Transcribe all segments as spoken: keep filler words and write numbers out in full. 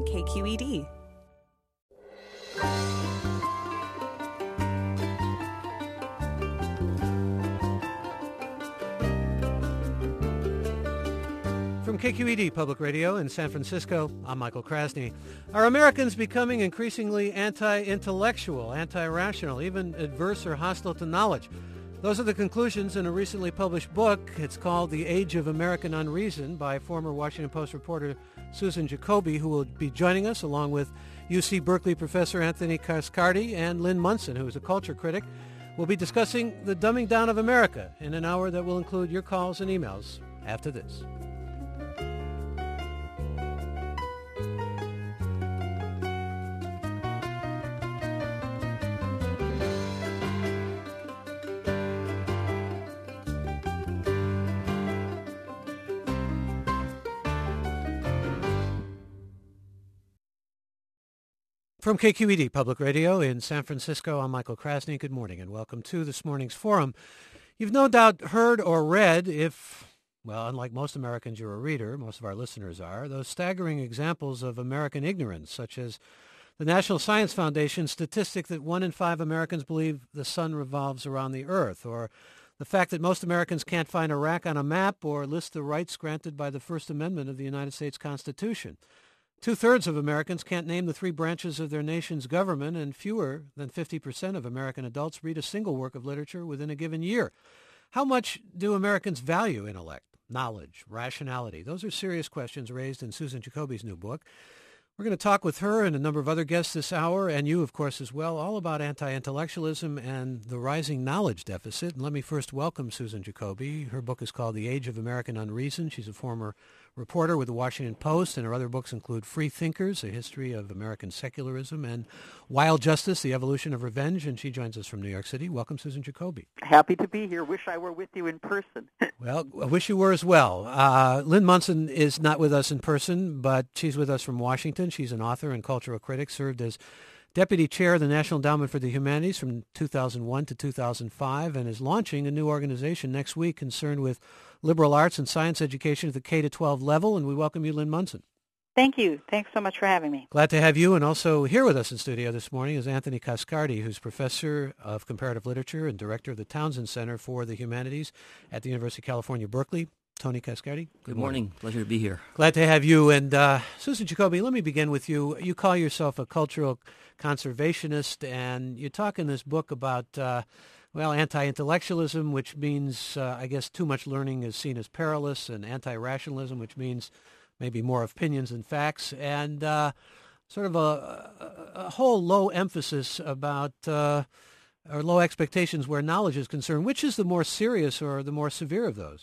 K Q E D. From K Q E D Public Radio in San Francisco, I'm Michael Krasny. Are Americans becoming increasingly anti-intellectual, anti-rational, even adverse or hostile to knowledge? Those are the conclusions in a recently published book. It's called The Age of American Unreason by former Washington Post reporter Susan Jacoby, who will be joining us along with U C Berkeley professor Anthony Cascardi and Lynn Munson, who is a culture critic. We'll be discussing the dumbing down of America in an hour that will include your calls and emails after this. From K Q E D Public Radio in San Francisco, I'm Michael Krasny. Good morning and welcome to this morning's forum. You've no doubt heard or read, if, well, unlike most Americans, you're a reader, most of our listeners are, those staggering examples of American ignorance, such as the National Science Foundation's statistic that one in five Americans believe the sun revolves around the earth, or the fact that most Americans can't find Iraq on a map or list the rights granted by the First Amendment of the United States Constitution. Two-thirds of Americans can't name the three branches of their nation's government, and fewer than fifty percent of American adults read a single work of literature within a given year. How much do Americans value intellect, knowledge, rationality? Those are serious questions raised in Susan Jacoby's new book. We're going to talk with her and a number of other guests this hour, and you, of course, as well, all about anti-intellectualism and the rising knowledge deficit. And let me first welcome Susan Jacoby. Her book is called The Age of American Unreason. She's a former reporter with the Washington Post, and her other books include Free Thinkers, A History of American Secularism, and Wild Justice, The Evolution of Revenge, and she joins us from New York City. Welcome, Susan Jacoby. Happy to be here. Wish I were with you in person. Well, I wish you were as well. Uh, Lynn Munson is not with us in person, but she's with us from Washington. She's an author and cultural critic, served as Deputy Chair of the National Endowment for the Humanities from two thousand one to two thousand five, and is launching a new organization next week concerned with liberal arts and science education at the K to twelve level, and we welcome you, Lynn Munson. Thank you. Thanks so much for having me. Glad to have you, and also here with us in studio this morning is Anthony Cascardi, who's Professor of Comparative Literature and Director of the Townsend Center for the Humanities at the University of California, Berkeley. Tony Cascardi. Good, good morning. morning. Pleasure to be here. Glad to have you. And uh, Susan Jacoby, let me begin with you. You call yourself a cultural conservationist, and you talk in this book about, uh, well, anti-intellectualism, which means, uh, I guess, too much learning is seen as perilous, and anti-rationalism, which means maybe more opinions than facts, and uh, sort of a, a, a whole low emphasis about, uh, or low expectations where knowledge is concerned. Which is the more serious or the more severe of those?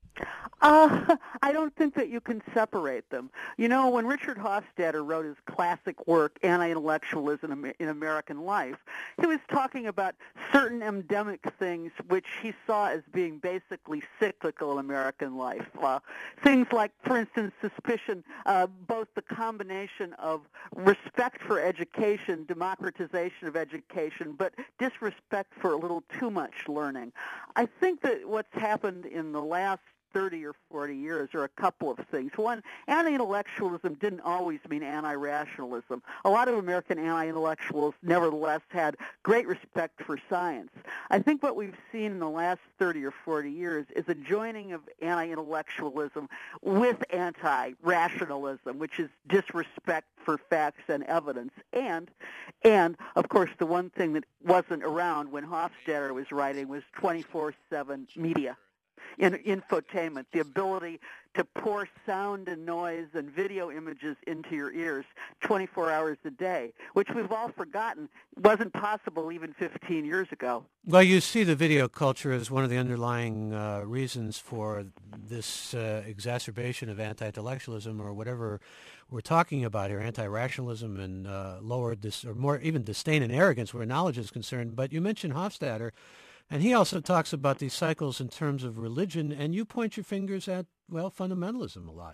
Uh, I don't think that you can separate them. You know, when Richard Hofstadter wrote his classic work, Anti-Intellectualism in American Life, he was talking about certain endemic things which he saw as being basically cyclical in American life. Uh, things like, for instance, suspicion, uh, both the combination of respect for education, democratization of education, but disrespect for a little too much learning. I think that what's happened in the last thirty or forty years are a couple of things. One, anti-intellectualism didn't always mean anti-rationalism. A lot of American anti-intellectuals nevertheless had great respect for science. I think what we've seen in the last thirty or forty years is a joining of anti-intellectualism with anti-rationalism, which is disrespect for facts and evidence. And, and of course, the one thing that wasn't around when Hofstadter was writing was twenty-four seven media. In infotainment, the ability to pour sound and noise and video images into your ears twenty-four hours a day, which we've all forgotten wasn't possible even fifteen years ago. Well, you see the video culture as one of the underlying uh, reasons for this uh, exacerbation of anti-intellectualism, or whatever we're talking about here, anti-rationalism and uh, lower, dis- or more even disdain and arrogance where knowledge is concerned. But you mentioned Hofstadter, and he also talks about these cycles in terms of religion, and you point your fingers at, well, fundamentalism a lot.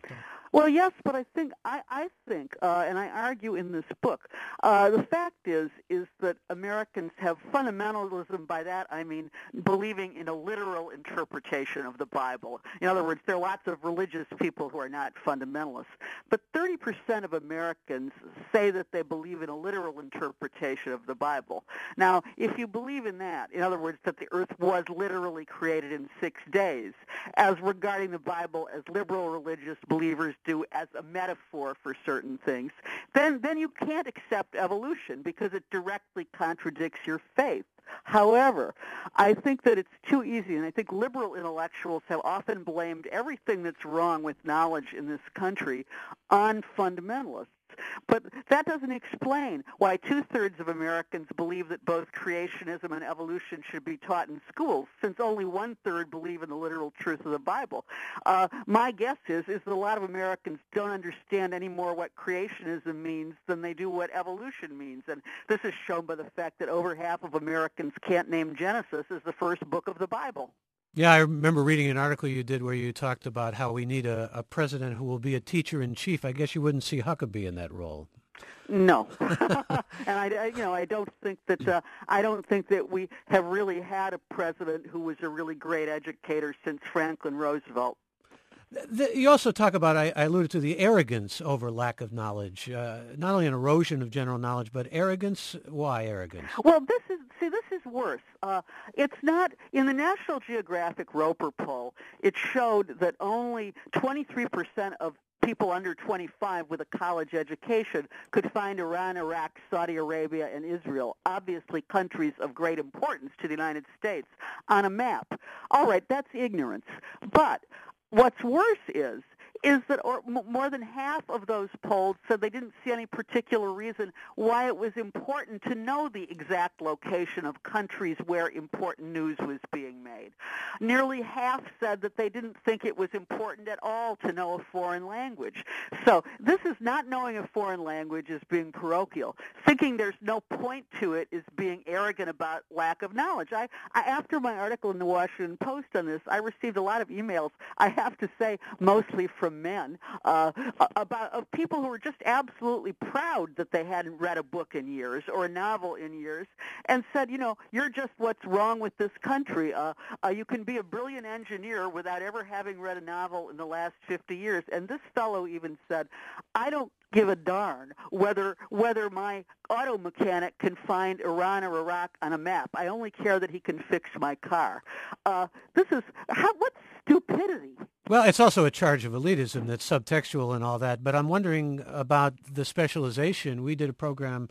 Well, yes, but I think I, I think, uh, and I argue in this book, uh, the fact is is that Americans have fundamentalism. By that I mean believing in a literal interpretation of the Bible. In other words, there are lots of religious people who are not fundamentalists, but thirty percent of Americans say that they believe in a literal interpretation of the Bible. Now, if you believe in that, in other words, that the earth was literally created in six days, as regarding the Bible as liberal religious believers do as a metaphor for certain things, then then you can't accept evolution because it directly contradicts your faith. However, I think that it's too easy, and I think liberal intellectuals have often blamed everything that's wrong with knowledge in this country on fundamentalists. But that doesn't explain why two-thirds of Americans believe that both creationism and evolution should be taught in schools, since only one-third believe in the literal truth of the Bible. Uh, my guess is, is that a lot of Americans don't understand any more what creationism means than they do what evolution means. And this is shown by the fact that over half of Americans can't name Genesis as the first book of the Bible. Yeah, I remember reading an article you did where you talked about how we need a, a president who will be a teacher-in-chief. I guess you wouldn't see Huckabee in that role. No, and I, I, you know, I don't think that uh, I don't think that we have really had a president who was a really great educator since Franklin Roosevelt. The, you also talk about, I, I alluded to the arrogance over lack of knowledge, uh, not only an erosion of general knowledge, but arrogance. Why arrogance? Well, this is, see, this is worse. Uh, it's not, in the National Geographic Roper poll, it showed that only twenty-three percent of people under twenty-five with a college education could find Iran, Iraq, Saudi Arabia, and Israel, obviously countries of great importance to the United States, on a map. All right, that's ignorance. But what's worse is is that or, m- more than half of those polled said they didn't see any particular reason why it was important to know the exact location of countries where important news was being made. Nearly half said that they didn't think it was important at all to know a foreign language. So this is not knowing a foreign language as being parochial. Thinking there's no point to it is being arrogant about lack of knowledge. I, I after my article in the Washington Post on this, I received a lot of emails, I have to say, mostly from men, uh, about of people who were just absolutely proud that they hadn't read a book in years or a novel in years, and said, you know, you're just what's wrong with this country. Uh, uh, you can be a brilliant engineer without ever having read a novel in the last fifty years. And this fellow even said, I don't give a darn whether whether my auto mechanic can find Iran or Iraq on a map. I only care that he can fix my car. Uh, this is how, what stupidity. Well, it's also a charge of elitism that's subtextual and all that, but I'm wondering about the specialization. We did a program,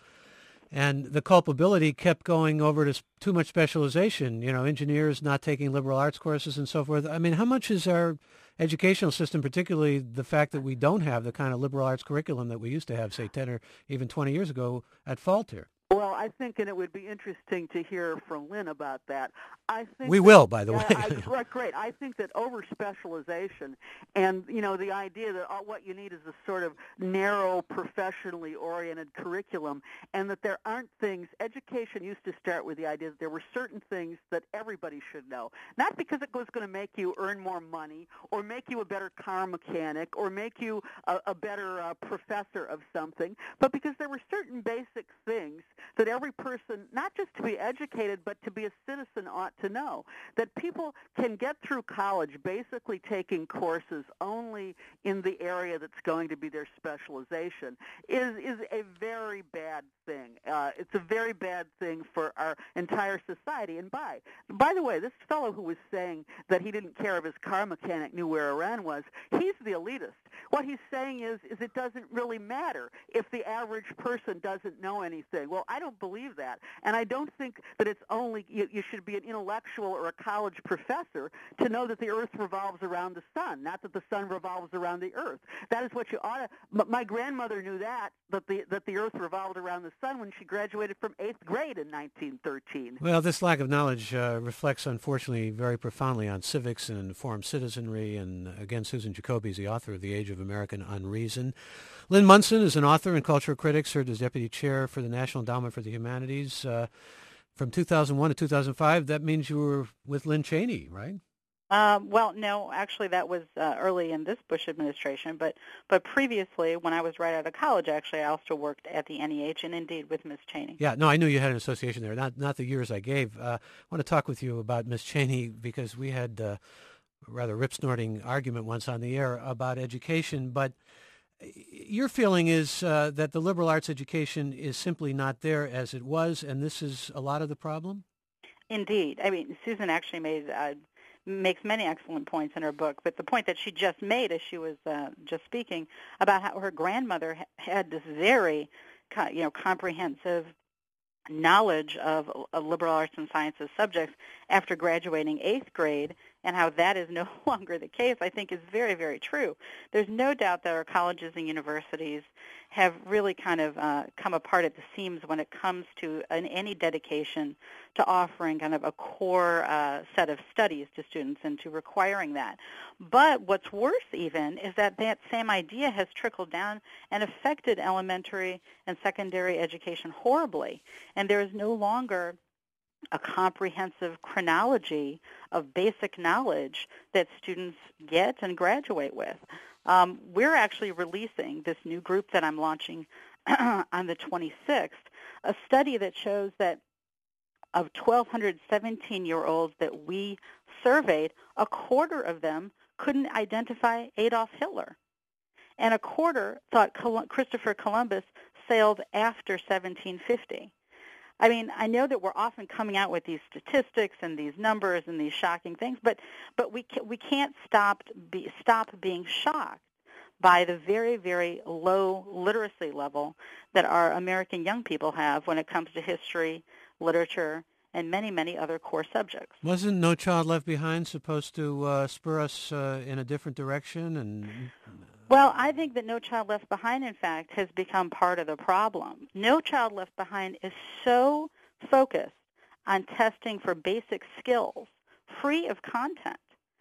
and the culpability kept going over to too much specialization, you know, engineers not taking liberal arts courses and so forth. I mean, how much is our educational system, particularly the fact that we don't have the kind of liberal arts curriculum that we used to have, say, ten or even twenty years ago, at fault here? Well, I think, and it would be interesting to hear from Lynn about that. I think we that, will, by the uh, way. I, right, great. I think that over-specialization and, you know, the idea that all, what you need is a sort of narrow, professionally oriented curriculum, and that there aren't things. Education used to start with the idea that there were certain things that everybody should know, not because it was going to make you earn more money or make you a better car mechanic or make you a, a better uh, professor of something, but because there were certain basic things that every person, not just to be educated, but to be a citizen, ought to know. That people can get through college basically taking courses only in the area that's going to be their specialization is, is a very bad thing. Uh, it's a very bad thing for our entire society. And by, by the way, this fellow who was saying that he didn't care if his car mechanic knew where Iran was, he's the elitist. What he's saying is, is it doesn't really matter if the average person doesn't know anything. Well, I don't believe that, and I don't think that it's only you, you should be an intellectual or a college professor to know that the earth revolves around the sun, not that the sun revolves around the earth. That is what you ought to. But my grandmother knew that that the that the earth revolved around the sun when she graduated from eighth grade in nineteen thirteen. Well, this lack of knowledge uh, reflects, unfortunately, very profoundly on civics and informed citizenry. And again, Susan Jacoby is the author of The Age of American Unreason. Lynn Munson is an author and cultural critic, served as deputy chair for the National Endowment for the Humanities uh, from two thousand one to two thousand five. That means you were with Lynn Cheney, right? Um, well, no, actually, that was uh, early in this Bush administration. But but previously, when I was right out of college, actually, I also worked at the N E H and indeed with Miss Cheney. Yeah, no, I knew you had an association there. Not not the years I gave. Uh, I want to talk with you about Miss Cheney because we had uh, a rather rip-snorting argument once on the air about education. But your feeling is uh, that the liberal arts education is simply not there as it was, and this is a lot of the problem? Indeed. I mean, Susan actually made uh, makes many excellent points in her book, but the point that she just made as she was uh, just speaking about how her grandmother ha- had this very, co- you know, comprehensive knowledge of uh, liberal arts and sciences subjects after graduating eighth grade, and how that is no longer the case, I think is very, very true. There's no doubt that our colleges and universities have really kind of uh, come apart at the seams when it comes to an, any dedication to offering kind of a core uh, set of studies to students and to requiring that. But what's worse even is that that same idea has trickled down and affected elementary and secondary education horribly. And there is no longer a comprehensive chronology of basic knowledge that students get and graduate with. Um, we're actually releasing this new group that I'm launching on the twenty-sixth, a study that shows that of twelve seventeen-year-olds that we surveyed, a quarter of them couldn't identify Adolf Hitler. And a quarter thought Col- Christopher Columbus sailed after seventeen fifty. I mean, I know that we're often coming out with these statistics and these numbers and these shocking things, but but we ca- we can't stop be, stop being shocked by the very, very low literacy level that our American young people have when it comes to history, literature, and many, many other core subjects. Wasn't No Child Left Behind supposed to uh, spur us uh, in a different direction? And Well, I think that No Child Left Behind, in fact, has become part of the problem. No Child Left Behind is so focused on testing for basic skills, free of content.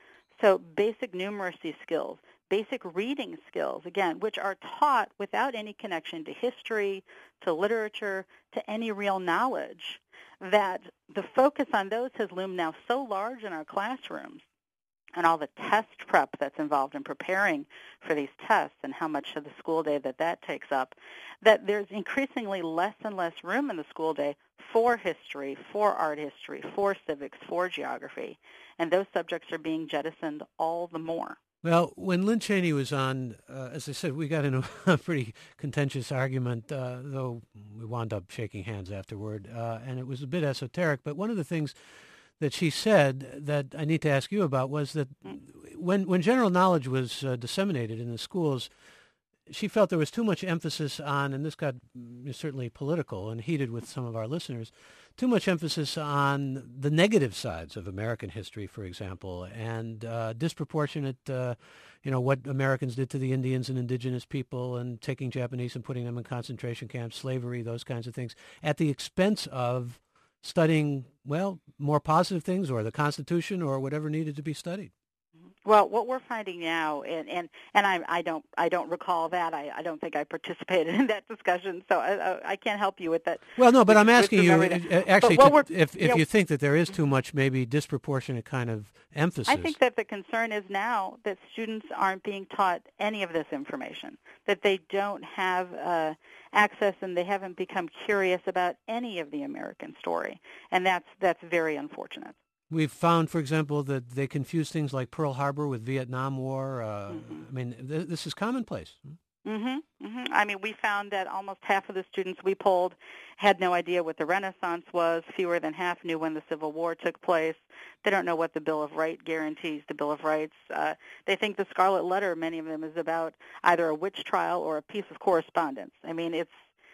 So basic numeracy skills, basic reading skills, again, which are taught without any connection to history, to literature, to any real knowledge, that the focus on those has loomed now so large in our classrooms, and all the test prep that's involved in preparing for these tests and how much of the school day that that takes up, that there's increasingly less and less room in the school day for history, for art history, for civics, for geography. And those subjects are being jettisoned all the more. Well, when Lynn Cheney was on, uh, as I said, we got into a pretty contentious argument, uh, though we wound up shaking hands afterward, uh, and it was a bit esoteric. But one of the things that she said that I need to ask you about was that when when general knowledge was uh, disseminated in the schools, she felt there was too much emphasis on, and this got certainly political and heated with some of our listeners, too much emphasis on the negative sides of American history, for example, and uh, disproportionate, uh, you know, what Americans did to the Indians and indigenous people and taking Japanese and putting them in concentration camps, slavery, those kinds of things, at the expense of studying, well, more positive things or the Constitution or whatever needed to be studied. Well, what we're finding now, and and, and I, I don't I don't recall that. I, I don't think I participated in that discussion, so I, I can't help you with that. Well, no, but with, I'm asking you actually to, if if you, know, you think that there is too much, maybe disproportionate kind of emphasis. I think that the concern is now that students aren't being taught any of this information, that they don't have uh, access and they haven't become curious about any of the American story, and that's that's very unfortunate. We've found, for example, that they confuse things like Pearl Harbor with Vietnam War. Uh, mm-hmm. I mean, th- this is commonplace. Mm-hmm, mm-hmm. I mean, we found that almost half of the students we polled had no idea what the Renaissance was. Fewer than half knew when the Civil War took place. They don't know what the Bill of Rights guarantees, the Bill of Rights. Uh, they think the Scarlet Letter, many of them, is about either a witch trial or a piece of correspondence. I mean, it's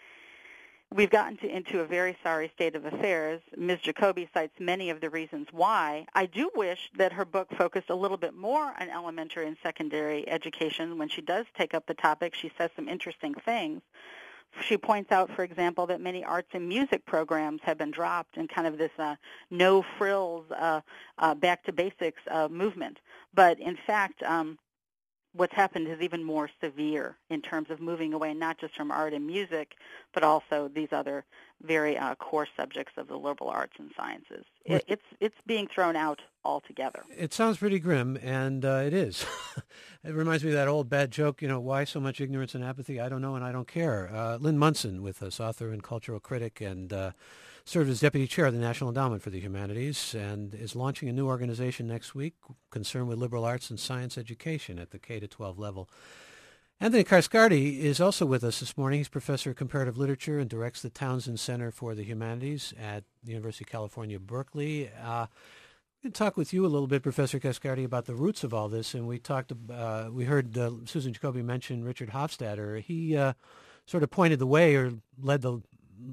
We've gotten to, into a very sorry state of affairs. Miz Jacoby cites many of the reasons why. I do wish that her book focused a little bit more on elementary and secondary education. When she does take up the topic, she says some interesting things. She points out, for example, that many arts and music programs have been dropped in kind of this uh, no-frills, uh, uh, back-to-basics uh, movement. But in fact, um, what's happened is even more severe in terms of moving away not just from art and music, but also these other very uh, core subjects of the liberal arts and sciences. It, it's it's being thrown out altogether. It sounds pretty grim, and uh, it is. It reminds me of that old bad joke, you know, why so much ignorance and apathy? I don't know, and I don't care. Uh, Lynn Munson with us, author and cultural critic, and uh, served as deputy chair of the National Endowment for the Humanities, and is launching a new organization next week concerned with liberal arts and science education at the K to twelve level. Anthony Carscardi is also with us this morning. He's professor of comparative literature and directs the Townsend Center for the Humanities at the University of California, Berkeley. Uh, I'm going to talk with you a little bit, Professor Carscardi, about the roots of all this. And we talked, uh, we heard uh, Susan Jacoby mention Richard Hofstadter. He uh, sort of pointed the way, or led the,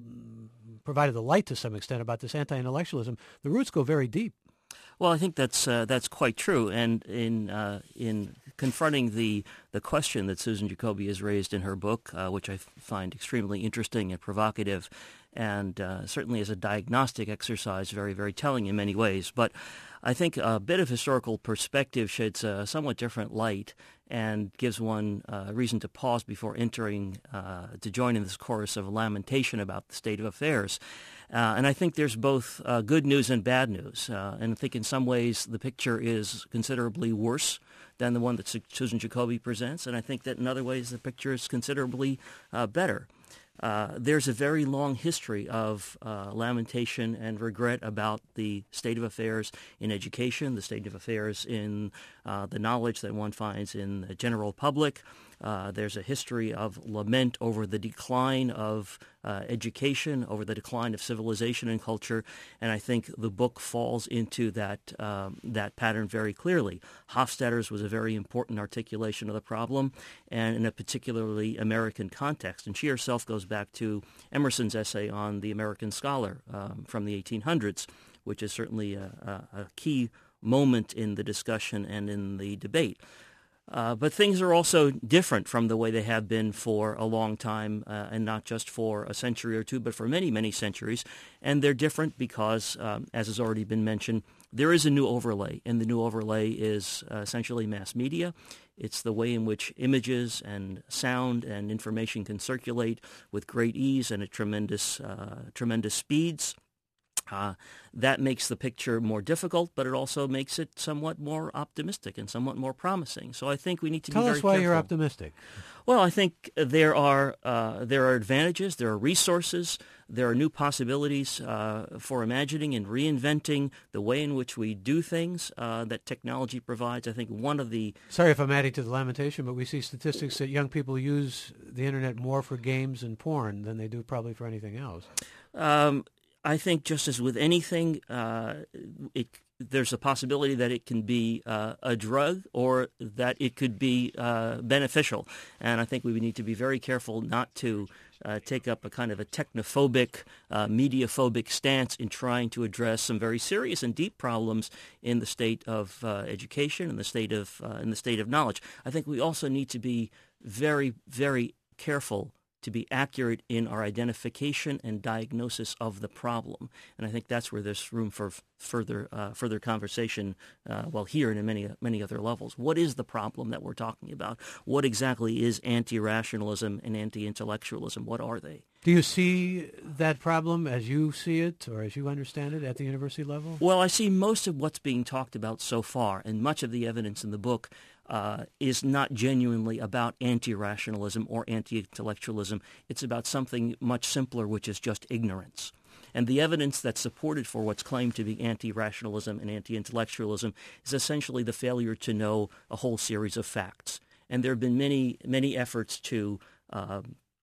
provided the light to some extent about this anti-intellectualism. The roots go very deep. Well, I think that's uh, that's quite true, and in uh, in confronting the the question that Susan Jacoby has raised in her book, uh, which I f- find extremely interesting and provocative, and uh, certainly as a diagnostic exercise, very very telling in many ways. But I think a bit of historical perspective sheds a somewhat different light and gives one uh, reason to pause before entering uh, to join in this chorus of lamentation about the state of affairs. Uh, and I think there's both uh, good news and bad news. Uh, and I think in some ways the picture is considerably worse than the one that Susan Jacoby presents. And I think that in other ways the picture is considerably uh, better. Uh, there's a very long history of uh, lamentation and regret about the state of affairs in education, the state of affairs in uh, the knowledge that one finds in the general public. Uh, there's a history of lament over the decline of uh, education, over the decline of civilization and culture, and I think the book falls into that um, that pattern very clearly. Hofstadter's was a very important articulation of the problem, and in a particularly American context. And she herself goes back to Emerson's essay on the American scholar um, from the eighteen hundreds, which is certainly a, a, a key moment in the discussion and in the debate. Uh, but things are also different from the way they have been for a long time, uh, and not just for a century or two, but for many, many centuries. And they're different because, um, as has already been mentioned, there is a new overlay, and the new overlay is uh, essentially mass media. It's the way in which images and sound and information can circulate with great ease and at tremendous, uh, tremendous speeds. Uh, that makes the picture more difficult, but it also makes it somewhat more optimistic and somewhat more promising. So I think we need to Tell be very careful. Tell us why careful. you're optimistic. Well, I think there are uh, there are advantages, there are resources, there are new possibilities uh, for imagining and reinventing the way in which we do things uh, that technology provides. I think one of the... Sorry if I'm adding to the lamentation, but we see statistics that young people use the Internet more for games and porn than they do probably for anything else. Um, I think just as with anything, uh, it, there's a possibility that it can be uh, a drug or that it could be uh, beneficial. And I think we need to be very careful not to uh, take up a kind of a technophobic, uh, media-phobic stance in trying to address some very serious and deep problems in the state of uh, education and the state of uh, in the state of knowledge. I think we also need to be very, very careful to be accurate in our identification and diagnosis of the problem. And I think that's where there's room for f- further uh, further conversation, uh, well, here and in many, many other levels. What is the problem that we're talking about? What exactly is anti-rationalism and anti-intellectualism? What are they? Do you see that problem as you see it or as you understand it at the university level? Well, I see most of what's being talked about so far, and much of the evidence in the book Uh, is not genuinely about anti-rationalism or anti-intellectualism. It's about something much simpler, which is just ignorance. And the evidence that's supported for what's claimed to be anti-rationalism and anti-intellectualism is essentially the failure to know a whole series of facts. And there have been many, many efforts to uh,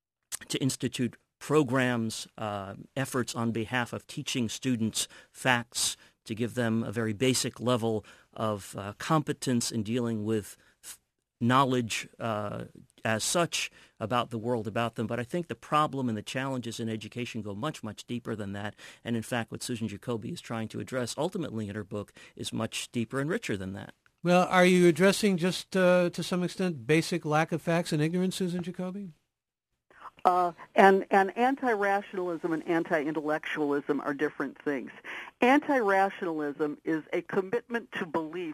to institute programs, uh, efforts on behalf of teaching students facts, to give them a very basic level of uh, competence in dealing with f- knowledge uh, as such about the world about them. But I think the problem and the challenges in education go much, much deeper than that. And in fact, what Susan Jacoby is trying to address ultimately in her book is much deeper and richer than that. Well, are you addressing just uh, to some extent basic lack of facts and ignorance, Susan Jacoby? Uh, and, and anti-rationalism and anti-intellectualism are different things. Anti-rationalism is a commitment to beliefs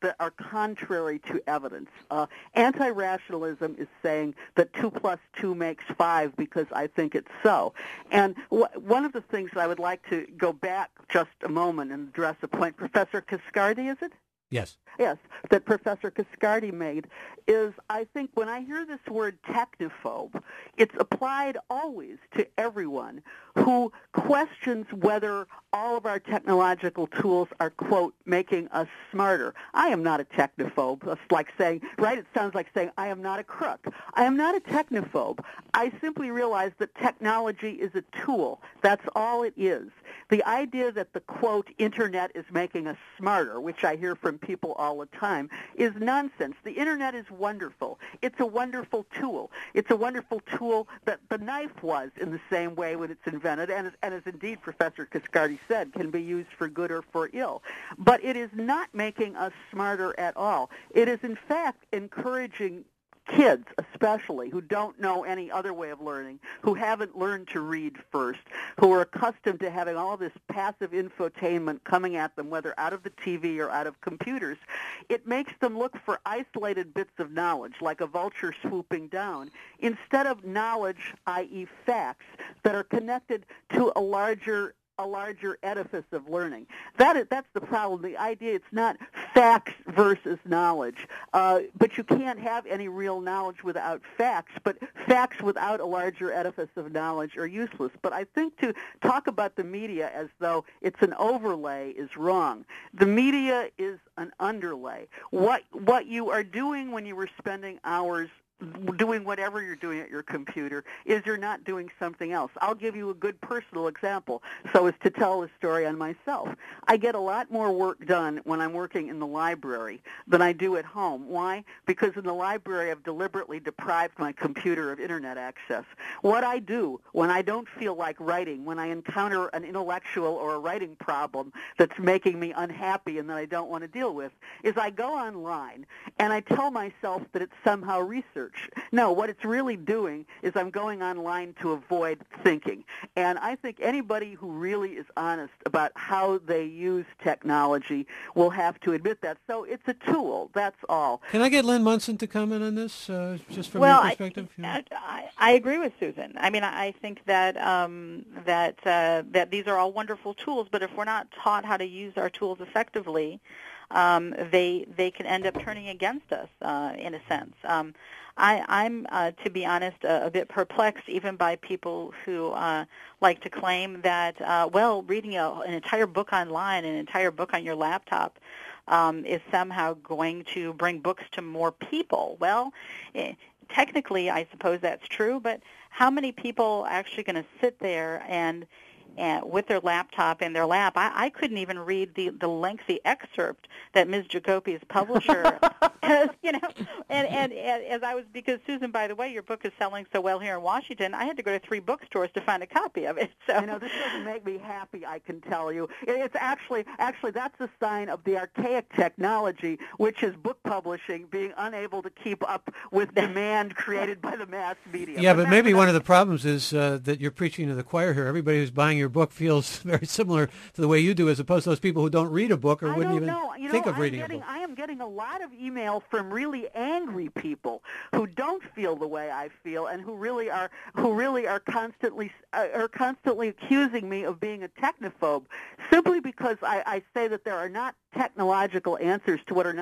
that are contrary to evidence. Uh, anti-rationalism is saying that two plus two makes five because I think it's so. And w- one of the things that I would like to go back just a moment and address a point, Professor Cascardi, is it? Yes. Yes, that Professor Cascardi made is, I think when I hear this word technophobe, it's applied always to everyone who questions whether all of our technological tools are, quote, making us smarter. I am not a technophobe. It's like saying, right, it sounds like saying, I am not a crook. I am not a technophobe. I simply realize that technology is a tool. That's all it is. The idea that the, quote, Internet is making us smarter, which I hear from people all the time, is nonsense. The Internet is wonderful. It's a wonderful tool. It's a wonderful tool that the knife was in the same way when it's invented, and, and as indeed Professor Cascardi said, can be used for good or for ill. But it is not making us smarter at all. It is, in fact, encouraging kids especially who don't know any other way of learning, who haven't learned to read first, who are accustomed to having all this passive infotainment coming at them, whether out of the T V or out of computers. It makes them look for isolated bits of knowledge, like a vulture swooping down, instead of knowledge, that is facts, that are connected to a larger a larger edifice of learning. That is, that's the problem. The idea, it's not facts versus knowledge. Uh, but you can't have any real knowledge without facts, but facts without a larger edifice of knowledge are useless. But I think to talk about the media as though it's an overlay is wrong. The media is an underlay. What, what you are doing when you were spending hours doing whatever you're doing at your computer is you're not doing something else. I'll give you a good personal example so as to tell the story on myself. I get a lot more work done when I'm working in the library than I do at home. Why? Because in the library I've deliberately deprived my computer of Internet access. What I do when I don't feel like writing, when I encounter an intellectual or a writing problem that's making me unhappy and that I don't want to deal with, is I go online and I tell myself that it's somehow research. No, what it's really doing is I'm going online to avoid thinking. And I think anybody who really is honest about how they use technology will have to admit that. So it's a tool, that's all. Can I get Lynn Munson to comment on this, uh, just from well, your perspective? I, I, I agree with Susan. I mean, I think that um, that uh, that these are all wonderful tools, but if we're not taught how to use our tools effectively, um, they they can end up turning against us uh, in a sense. Um, I, I'm, uh, to be honest, uh, a bit perplexed even by people who uh, like to claim that, uh, well, reading a, an entire book online, an entire book on your laptop, um, is somehow going to bring books to more people. Well, eh, technically, I suppose that's true, but how many people are actually going to sit there and And with their laptop in their lap? I, I couldn't even read the, the lengthy excerpt that Miz Jacoby's publisher has, you know, and, and, and as I was, because Susan, by the way, your book is selling so well here in Washington, I had to go to three bookstores to find a copy of it. So, you know, this doesn't make me happy, I can tell you. It's actually, actually, that's a sign of the archaic technology, which is book publishing being unable to keep up with demand created by the mass media. Yeah, but, but maybe one of the problems is uh, that you're preaching to the choir here. Everybody who's buying your book feels very similar to the way you do, as opposed to those people who don't read a book or I wouldn't don't even know. You know, think of I'm reading getting, a book. I am getting a lot of email from really angry people who don't feel the way I feel and who really are who really are constantly uh, are constantly accusing me of being a technophobe, simply because I, I say that there are not technological answers to what are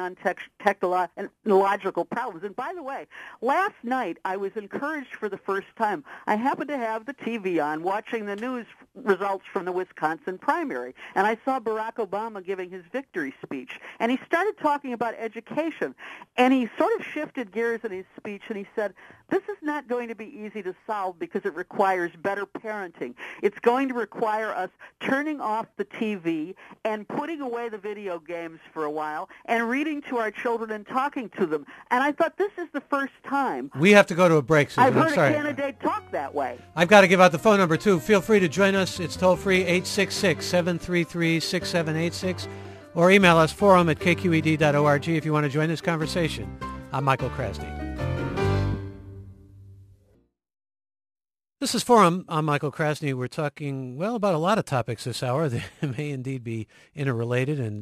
non-technological problems. And by the way, last night I was encouraged for the first time. I happened to have the T V on watching the news results from the Wisconsin primary, and I saw Barack Obama giving his victory speech, and he started talking about education, and he sort of shifted gears in his speech, and he said, this is not going to be easy to solve because it requires better parenting. It's going to require us turning off the T V and putting away the video games for a while and reading to our children and talking to them. And I thought, this is the first time We have to go to a break, Susan. I've heard I'm sorry. a candidate talk that way. I've got to give out the phone number, too. Feel free to join us. It's toll-free, eight six six, seven three three, six seven eight six, or email us, forum at k q e d dot org if you want to join this conversation. I'm Michael Krasny. This is Forum. I'm Michael Krasny. We're talking, well, about a lot of topics this hour that may indeed be interrelated, and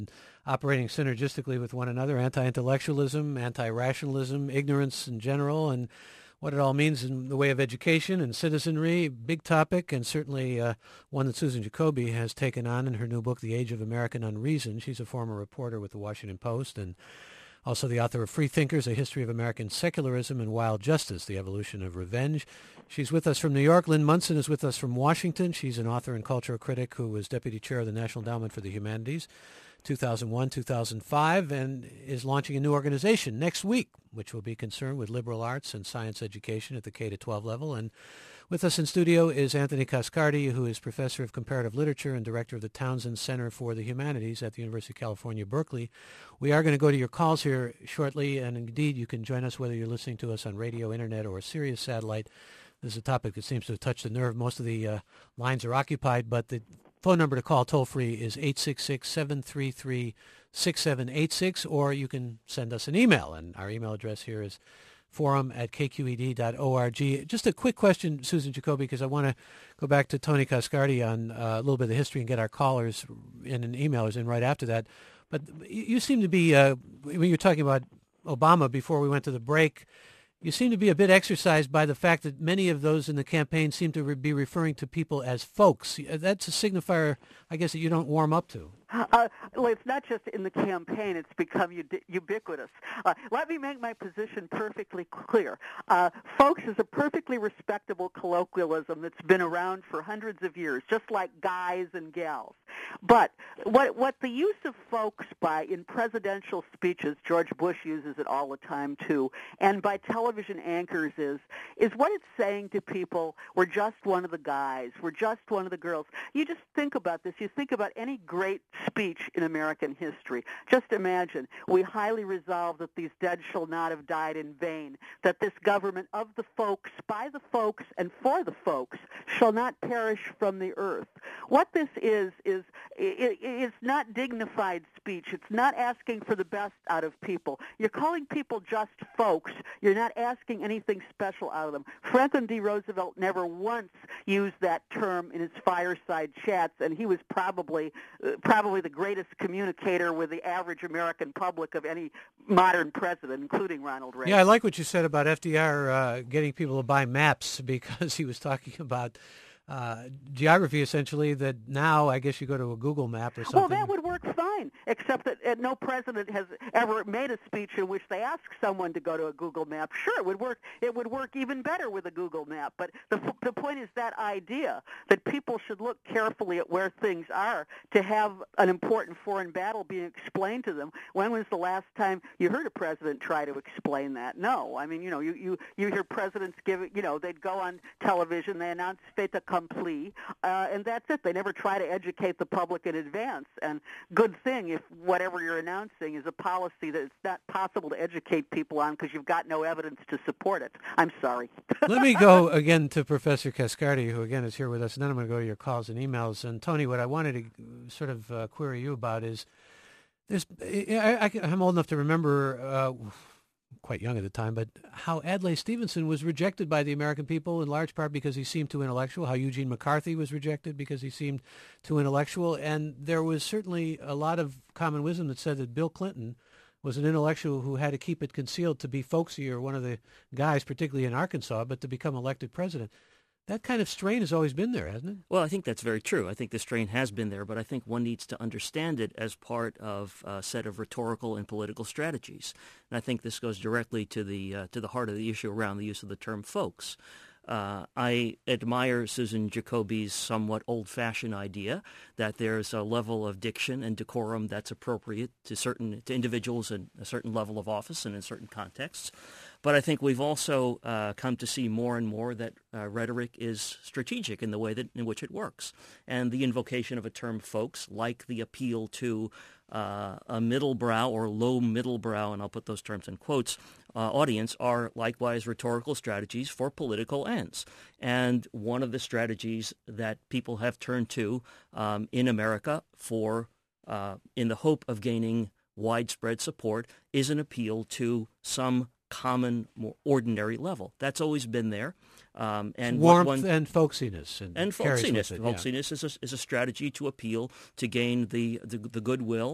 operating synergistically with one another, anti-intellectualism, anti-rationalism, ignorance in general, and what it all means in the way of education and citizenry. Big topic, and certainly uh, one that Susan Jacoby has taken on in her new book, The Age of American Unreason. She's a former reporter with the Washington Post and also the author of Free Thinkers, A History of American Secularism and Wild Justice, The Evolution of Revenge. She's with us from New York. Lynn Munson is with us from Washington. She's an author and cultural critic who was deputy chair of the National Endowment for the Humanities, two thousand one, two thousand five, and is launching a new organization next week, which will be concerned with liberal arts and science education at the K to twelve level. And with us in studio is Anthony Cascardi, who is professor of comparative literature and director of the Townsend Center for the Humanities at the University of California, Berkeley. We are going to go to your calls here shortly, and indeed you can join us whether you're listening to us on radio, internet, or Sirius satellite. This is a topic that seems to have touched the nerve. Most of the uh, lines are occupied, but the phone number to call toll-free is eight six six, seven three three, six seven eight six, or you can send us an email, and our email address here is forum at k q e d dot org. Just a quick question, Susan Jacoby, because I want to go back to Tony Cascardi on uh, a little bit of the history and get our callers in and emailers in right after that. But you seem to be, uh, when you're talking about Obama before we went to the break, you seem to be a bit exercised by the fact that many of those in the campaign seem to re- be referring to people as folks. That's a signifier, I guess, that you don't warm up to. Uh, well, it's not just in the campaign. It's become udi- ubiquitous. Uh, let me make my position perfectly clear. Uh, folks is a perfectly respectable colloquialism that's been around for hundreds of years, just like guys and gals. But what what the use of folks by in presidential speeches, George Bush uses it all the time too, and by television anchors is, is what it's saying to people, we're just one of the guys, we're just one of the girls. You just think about this. You think about any great speech in American history. Just imagine, we highly resolve that these dead shall not have died in vain, that this government of the folks, by the folks, and for the folks shall not perish from the earth. What this is, is it, it's not dignified speech. It's not asking for the best out of people. You're calling people just folks. You're not asking anything special out of them. Franklin D. Roosevelt never once used that term in his fireside chats, and he was probably uh, probably the greatest communicator with the average American public of any modern president, including Ronald Reagan. Yeah, I like what you said about F D R uh, getting people to buy maps, because he was talking about uh, geography, essentially, that now I guess you go to a Google map or something. Well, that would work fine, except that uh, no president has ever made a speech in which they ask someone to go to a Google map. Sure, it would work. It would work even better with a Google map. But the the point is that idea that people should look carefully at where things are to have an important foreign battle being explained to them. When was the last time you heard a president try to explain that? No. I mean, you know, you you, you hear presidents give, you know, they'd go on television, they announce fait accompli, uh, and that's it. They never try to educate the public in advance. And good thing if whatever you're announcing is a policy that it's not possible to educate people on because you've got no evidence to support it. I'm sorry. Let me go again to Professor Cascardi, who again is here with us, and then I'm going to go to your calls and emails. And Tony, what I wanted to sort of uh, query you about is, there's, I, I, I'm old enough to remember, uh, quite young at the time, but how Adlai Stevenson was rejected by the American people in large part because he seemed too intellectual, how Eugene McCarthy was rejected because he seemed too intellectual, and there was certainly a lot of common wisdom that said that Bill Clinton was an intellectual who had to keep it concealed to be folksy or one of the guys, particularly in Arkansas, but to become elected president. That kind of strain has always been there, hasn't it? Well, I think that's very true. I think the strain has been there, but I think one needs to understand it as part of a set of rhetorical and political strategies. And I think this goes directly to the uh, to the heart of the issue around the use of the term folks. Uh, I admire Susan Jacoby's somewhat old-fashioned idea that there's a level of diction and decorum that's appropriate to certain to individuals in a certain level of office and in certain contexts. But I think we've also uh, come to see more and more that uh, rhetoric is strategic in the way that in which it works. And the invocation of a term folks, like the appeal to uh, a middle brow or low middle brow, and I'll put those terms in quotes, uh, audience, are likewise rhetorical strategies for political ends. And one of the strategies that people have turned to um, in America for uh, in the hope of gaining widespread support is an appeal to some common, more ordinary level. That's always been there. Um, and warmth one, and folksiness. And, and folksiness. It, folksiness yeah. is, a, is a strategy to appeal, to gain the, the, the goodwill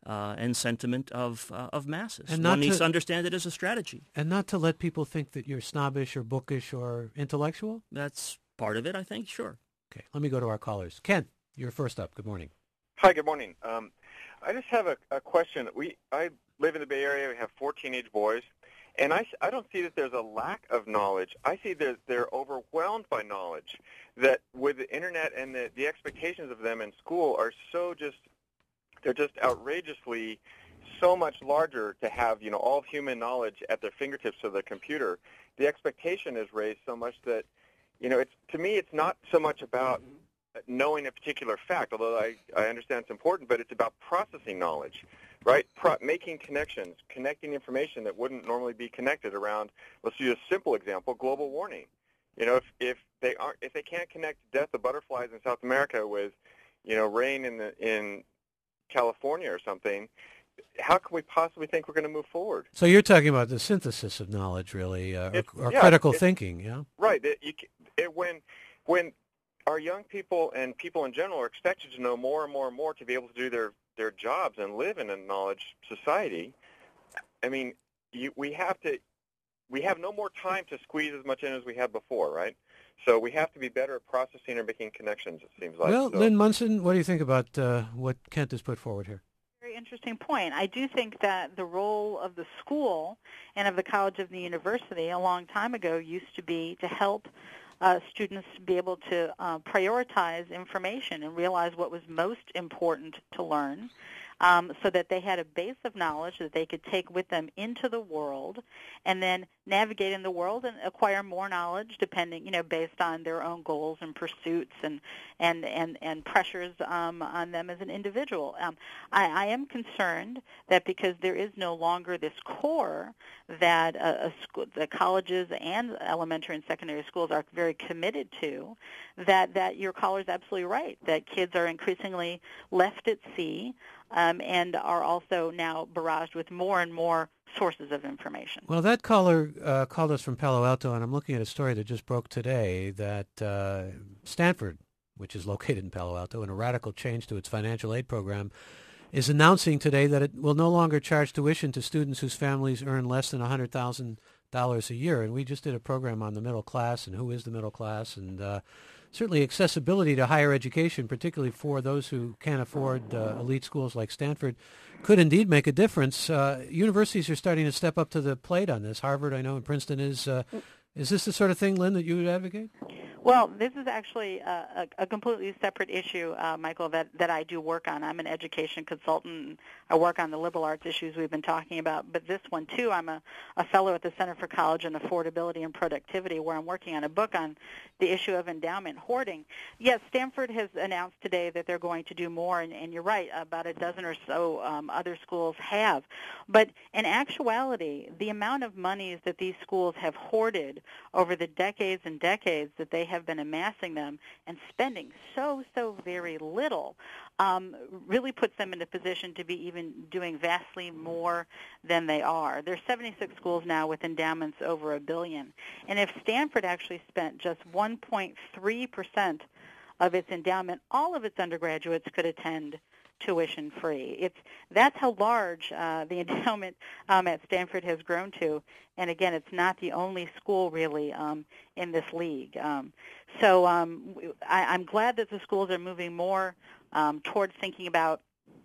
uh, and sentiment of uh, of masses. And not One needs to- to understand it as a strategy. And not to let people think that you're snobbish or bookish or intellectual? That's part of it, I think, sure. Okay, let me go to our callers. Ken, you're first up. Good morning. Hi, good morning. Um, I just have a, a question. We I live in the Bay Area. We have four teenage boys, and I, I don't see that there's a lack of knowledge. I see that they're overwhelmed by knowledge, that with the Internet and the, the expectations of them in school are so just, they're just outrageously so much larger to have, you know, all human knowledge at their fingertips of the computer. The expectation is raised so much that, you know, it's to me it's not so much about knowing a particular fact, although I, I understand it's important, but it's about processing knowledge, right? Pro- making connections, connecting information that wouldn't normally be connected around, let's use a simple example, global warming. You know, if, if they aren't, if they can't connect death of butterflies in South America with, you know, rain in the, in California or something, how can we possibly think we're going to move forward? So you're talking about the synthesis of knowledge, really, uh, or, It's- or yeah, critical it's- thinking, yeah? Right. It, you, ca- it, when when our young people and people in general are expected to know more and more and more to be able to do their, their jobs and live in a knowledge society, I mean, you, we have to we have no more time to squeeze as much in as we had before, right? So we have to be better at processing and making connections, it seems like. Well, so. Lynn Munson, what do you think about uh, what Kent has put forward here? Very interesting point. I do think that the role of the school and of the college and the university a long time ago used to be to help uh, students be able to uh, prioritize information and realize what was most important to learn, um, so that they had a base of knowledge that they could take with them into the world and then navigate in the world and acquire more knowledge depending, you know, based on their own goals and pursuits and and and, and pressures um, on them as an individual. Um, I, I am concerned that because there is no longer this core that a, a school, the colleges and elementary and secondary schools are very committed to, that, that your caller is absolutely right, that kids are increasingly left at sea um, and are also now barraged with more and more sources of information. Well, that caller uh, called us from Palo Alto, and I'm looking at a story that just broke today that uh, Stanford, which is located in Palo Alto, in a radical change to its financial aid program, is announcing today that it will no longer charge tuition to students whose families earn less than one hundred thousand dollars a year. And we just did a program on the middle class and who is the middle class, and uh, certainly accessibility to higher education, particularly for those who can't afford uh, elite schools like Stanford, could indeed make a difference. Uh, universities are starting to step up to the plate on this. Harvard, I know, and Princeton is. Uh, is this the sort of thing, Lynn, that you would advocate? Well, this is actually a, a, a completely separate issue, uh, Michael, that, that I do work on. I'm an education consultant. I work on the liberal arts issues we've been talking about. But this one, too, I'm a, a fellow at the Center for College and Affordability and Productivity, where I'm working on a book on the issue of endowment hoarding. Yes, Stanford has announced today that they're going to do more, and, and you're right, about a dozen or so um, other schools have. But in actuality, the amount of monies that these schools have hoarded over the decades and decades that they have been amassing them and spending so, so very little um, really puts them in a position to be even doing vastly more than they are. There's seventy-six schools now with endowments over a billion. And if Stanford actually spent just one point three percent of its endowment, all of its undergraduates could attend tuition free. It's that's how large uh, the endowment um, at Stanford has grown to. And again, it's not the only school really um, in this league. Um, so um, I, I'm glad that the schools are moving more um, towards thinking about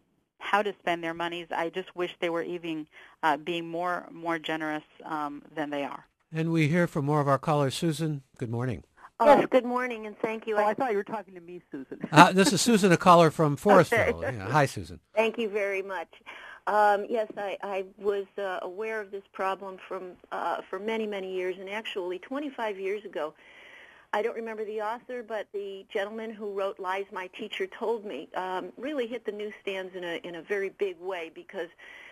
how to spend their monies. I just wish they were even uh, being more more generous um, than they are. And we hear from more of our callers. Susan, good morning. Yes, good morning, and thank you. Oh, I thought you were talking to me, Susan. Uh, this is Susan, a caller from Forestville. Yeah. Hi, Susan. Thank you very much. Um, yes, I, I was uh, aware of this problem from uh, for many, many years, and actually twenty-five years ago, I don't remember the author, but the gentleman who wrote Lies My Teacher Told Me um, really hit the newsstands in a in a very big way, because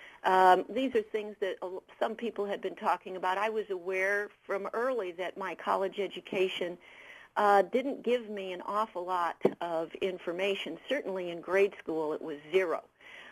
Um, these are things that some people had been talking about. I was aware from early that my college education uh, didn't give me an awful lot of information. Certainly in grade school it was zero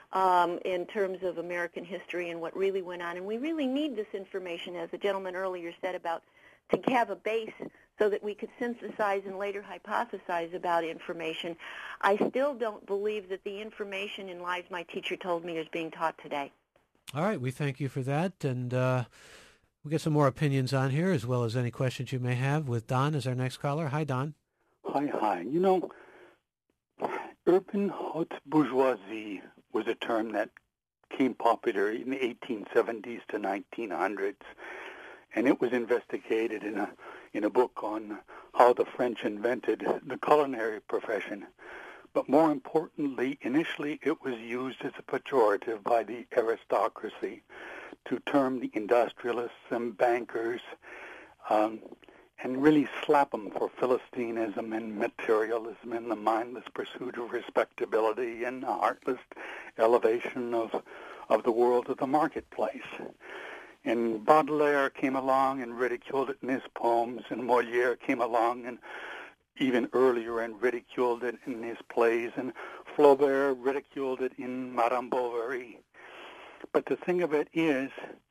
um, in terms of American history and what really went on. And we really need this information, as the gentleman earlier said, about to have a base so that we could synthesize and later hypothesize about information. I still don't believe that the information in Lies My Teacher Told Me is being taught today. All right, we thank you for that, and uh, we'll get some more opinions on here, as well as any questions you may have, with Don as our next caller. Hi, Don. Hi, hi. You know, urban haute bourgeoisie was a term that became popular in the eighteen seventies to nineteen hundreds, and it was investigated in a in a book on how the French invented the culinary profession. But more importantly, initially it was used as a pejorative by the aristocracy to term the industrialists and bankers um, and really slap them for Philistinism and materialism and the mindless pursuit of respectability and the heartless elevation of, of the world of the marketplace. And Baudelaire came along and ridiculed it in his poems, and Moliere came along and even earlier and ridiculed it in his plays, and Flaubert ridiculed it in Madame Bovary. But the thing of it is,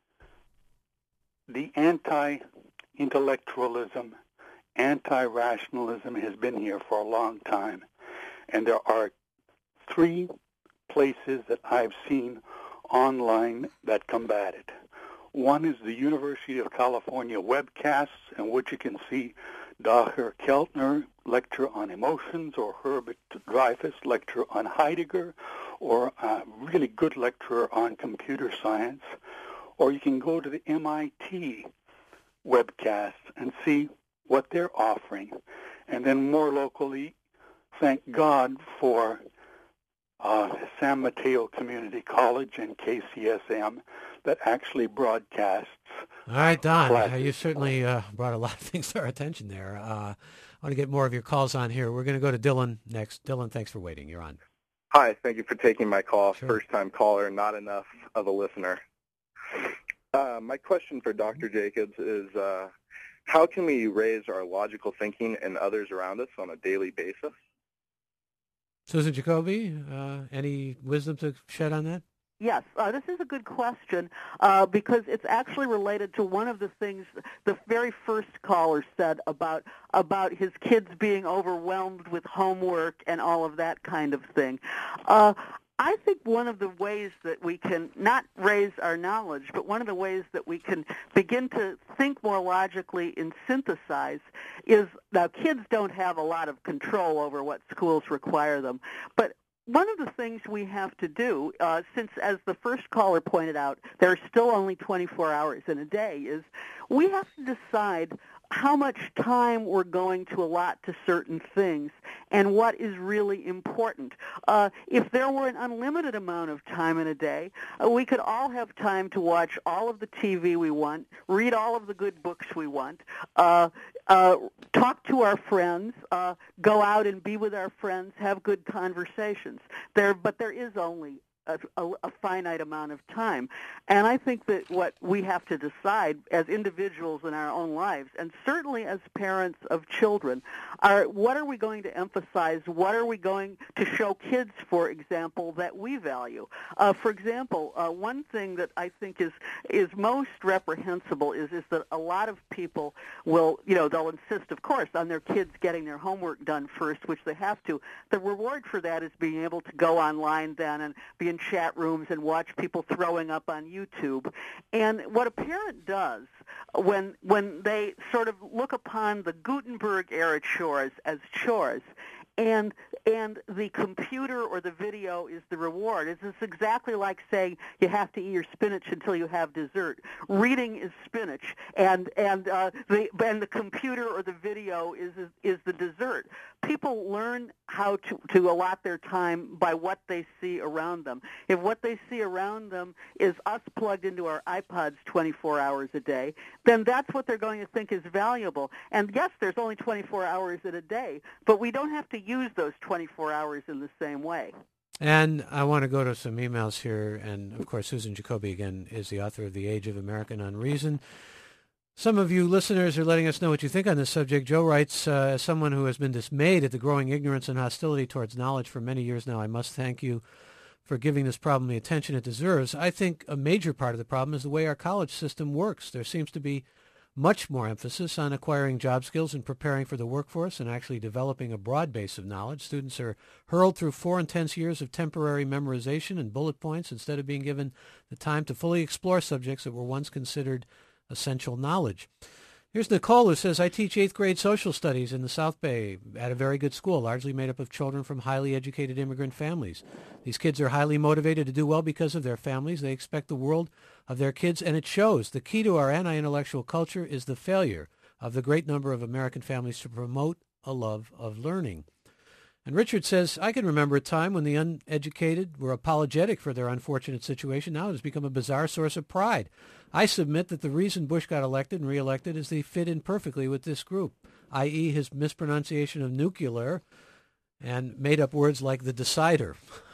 the anti-intellectualism, anti-rationalism has been here for a long time, and there are three places that I've seen online that combat it. One is the University of California webcasts, in which you can see Doctor Keltner lecture on emotions, or Herbert Dreyfus lecture on Heidegger, or a really good lecturer on computer science. Or you can go to the M I T webcast and see what they're offering. And then more locally, thank God for uh, San Mateo Community College and K C S M that actually broadcasts. All right, Don, classes. you certainly uh, brought a lot of things to our attention there. Uh, I want to get more of your calls on here. We're going to go to Dylan next. Dylan, thanks for waiting. You're on. Hi, thank you for taking my call. Sure. First-time caller, not enough of a listener. Uh, my question for Doctor Jacobs is, uh, how can we raise our logical thinking and others around us on a daily basis? Susan Jacoby, uh, any wisdom to shed on that? Yes, uh, this is a good question uh, because it's actually related to one of the things the very first caller said about about his kids being overwhelmed with homework and all of that kind of thing. Uh, I think one of the ways that we can not raise our knowledge, but one of the ways that we can begin to think more logically and synthesize is, now kids don't have a lot of control over what schools require them, but one of the things we have to do, uh, since, as the first caller pointed out, there are still only twenty-four hours in a day, is we have to decide how much time we're going to allot to certain things and what is really important. Uh, if there were an unlimited amount of time in a day, uh, we could all have time to watch all of the T V we want, read all of the good books we want, uh, uh, talk to our friends, uh, go out and be with our friends, have good conversations. There, but there is only A, a, a finite amount of time. And I think that what we have to decide as individuals in our own lives, and certainly as parents of children, are what are we going to emphasize? What are we going to show kids, for example, that we value? Uh, for example, uh, one thing that I think is is most reprehensible is, is that a lot of people will, you know, they'll insist, of course, on their kids getting their homework done first, which they have to. The reward for that is being able to go online then and be in chat rooms and watch people throwing up on YouTube. And what a parent does when when they sort of look upon the Gutenberg era chores as chores, and and the computer or the video is the reward. It's it's exactly like saying you have to eat your spinach until you have dessert. Reading is spinach, and and uh, the and the computer or the video is is, is the dessert. People learn how to, to allot their time by what they see around them. If what they see around them is us plugged into our iPods twenty-four hours a day, then that's what they're going to think is valuable. And yes, there's only twenty-four hours in a day, but we don't have to use those twenty-four hours in the same way. And I want to go to some emails here. And, of course, Susan Jacoby, again, is the author of The Age of American Unreason. Some of you listeners are letting us know what you think on this subject. Joe writes, uh, as someone who has been dismayed at the growing ignorance and hostility towards knowledge for many years now, I must thank you for giving this problem the attention it deserves. I think a major part of the problem is the way our college system works. There seems to be much more emphasis on acquiring job skills and preparing for the workforce and actually developing a broad base of knowledge. Students are hurled through four intense years of temporary memorization and bullet points instead of being given the time to fully explore subjects that were once considered essential knowledge. Here's Nicole, who says, I teach eighth grade social studies in the South Bay at a very good school, largely made up of children from highly educated immigrant families. These kids are highly motivated to do well because of their families. They expect the world of their kids, and it shows. The key to our anti-intellectual culture is the failure of the great number of American families to promote a love of learning. And Richard says, I can remember a time when the uneducated were apologetic for their unfortunate situation. Now it has become a bizarre source of pride. I submit that the reason Bush got elected and reelected is they fit in perfectly with this group, that is his mispronunciation of nuclear and made up words like the decider.